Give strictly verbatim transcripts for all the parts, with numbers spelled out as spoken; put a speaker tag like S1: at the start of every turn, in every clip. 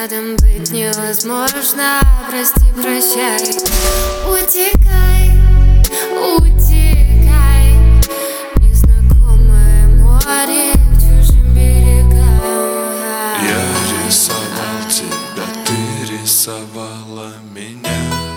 S1: рядом быть невозможно. Прости, прощай. Утекай, утекай. Незнакомое море к чужим берегам.
S2: Я рисовал тебя, ты рисовала меня.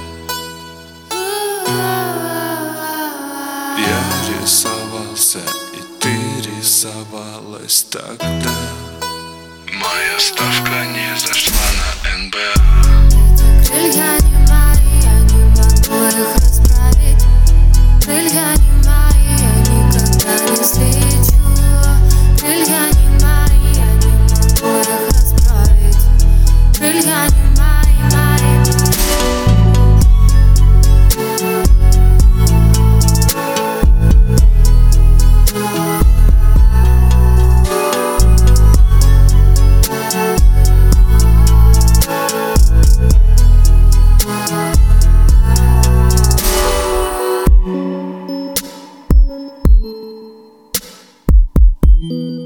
S2: Я рисовался, и ты рисовалась тогда. Моя ставка не зашла на эн бэ а.
S1: Это крылья не мои, я не могу их расправить. Крылья не мои, я никогда не слечу. Крылья не мои, я не могу их расправить. Крылья не мои, мои.
S3: Thank you.